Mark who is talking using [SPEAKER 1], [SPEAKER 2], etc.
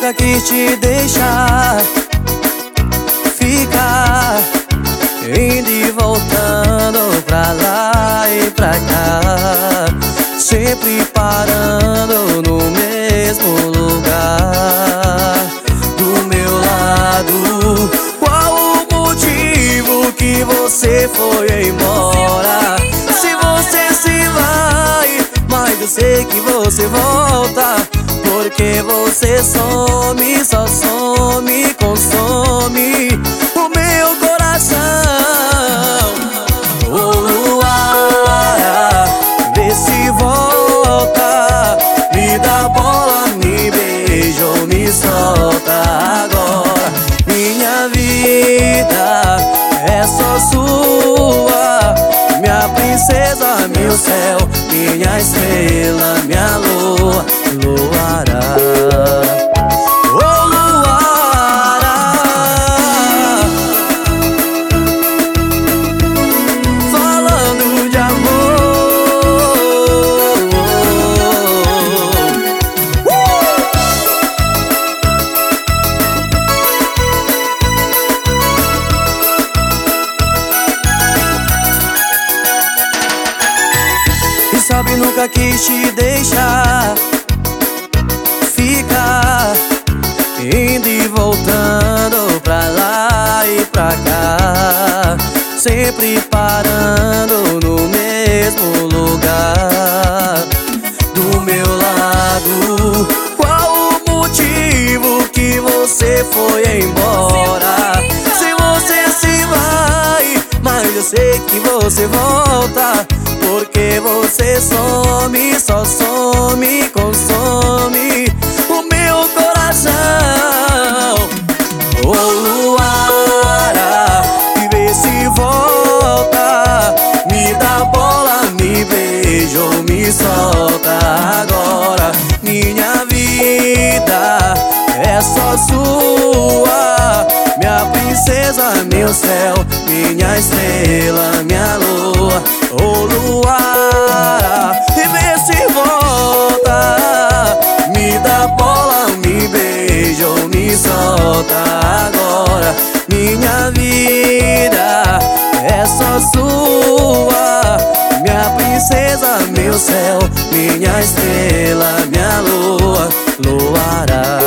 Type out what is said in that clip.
[SPEAKER 1] nunca quis te deixar ficar indo e voltando pra lá e pra cá, sempre parando no mesmo lugar. Do meu lado, qual o motivo que você foi embora? Se você se vai, mas eu sei que você volta, porque você some, só some, consome o meu coração. Ô luar, vê se volta, me dá bola, me beija ou me solta agora. Minha vida é só sua, minha princesa, meu céu, minha estrela, minha lua, luará. Ô luará, falando de amor. E sabe, nunca quis te deixar ficar indo e voltando pra lá e pra cá, sempre parando no mesmo lugar. Do meu lado, qual o motivo que você foi embora? Se você se vai, mas eu sei que você volta, porque você some, só some, consome o meu coração. Ô luara, e vê se volta, me dá bola, me beija ou me solta agora. Minha vida é só sua, minha princesa, meu céu, minha estrela, minha lua. Ô luar, e vê se volta, me dá bola, me beija ou me solta agora. Minha vida é só sua, minha princesa, meu céu, minha estrela, minha lua, luará.